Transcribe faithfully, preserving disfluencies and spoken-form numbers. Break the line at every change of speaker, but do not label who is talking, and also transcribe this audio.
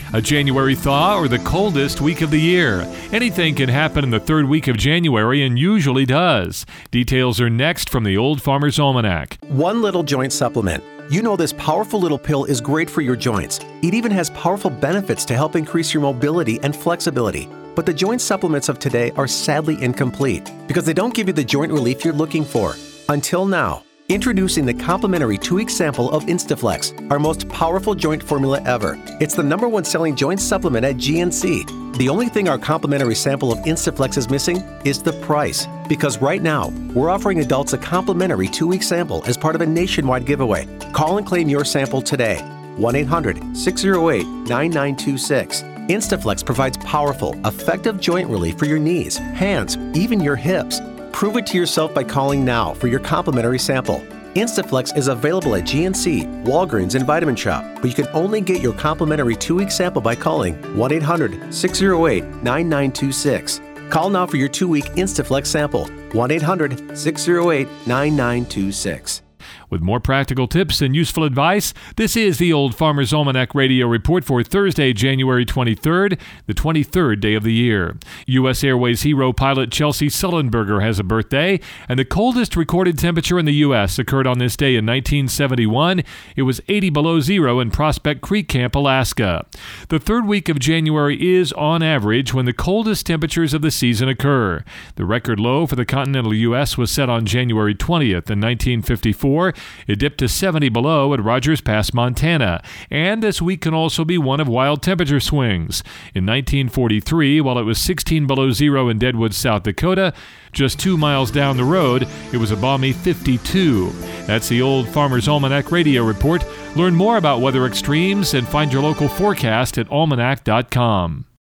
a January thaw, or the coldest week of the year. Anything can happen in the third week of January and usually does. Details are next from the Old Farmer's Almanac.
One Little Joint Supplement. You know this powerful little pill is great for your joints. It even has powerful benefits to help increase your mobility and flexibility. But the joint supplements of today are sadly incomplete because they don't give you the joint relief you're looking for. Until now. Introducing the complimentary two-week sample of Instaflex, our most powerful joint formula ever. It's the number one selling joint supplement at G N C. The only thing our complimentary sample of Instaflex is missing is the price. Because right now, we're offering adults a complimentary two-week sample as part of a nationwide giveaway. Call and claim your sample today. one eight hundred, six oh eight, nine nine two six. Instaflex provides powerful, effective joint relief for your knees, hands, even your hips. Prove it to yourself by calling now for your complimentary sample. Instaflex is available at G N C, Walgreens, and Vitamin Shop, but you can only get your complimentary two-week sample by calling one eight hundred, six oh eight, nine nine two six. Call now for your two-week Instaflex sample, one eight hundred, six oh eight, nine nine two six.
With more practical tips and useful advice, this is the Old Farmer's Almanac Radio Report for Thursday, January twenty-third, the twenty-third day of the year. U S Airways hero pilot Chelsea Sullenberger has a birthday, and the coldest recorded temperature in the U S occurred on this day in nineteen seventy-one. It was eighty below zero in Prospect Creek Camp, Alaska. The third week of January is, on average, when the coldest temperatures of the season occur. The record low for the continental U S was set on January twentieth in nineteen fifty-four. It dipped to seventy below at Rogers Pass, Montana. And this week can also be one of wild temperature swings. In nineteen forty-three, while it was sixteen below zero in Deadwood, South Dakota, just two miles down the road, it was a balmy fifty-two. That's the Old Farmer's Almanac Radio Report. Learn more about weather extremes and find your local forecast at almanac dot com.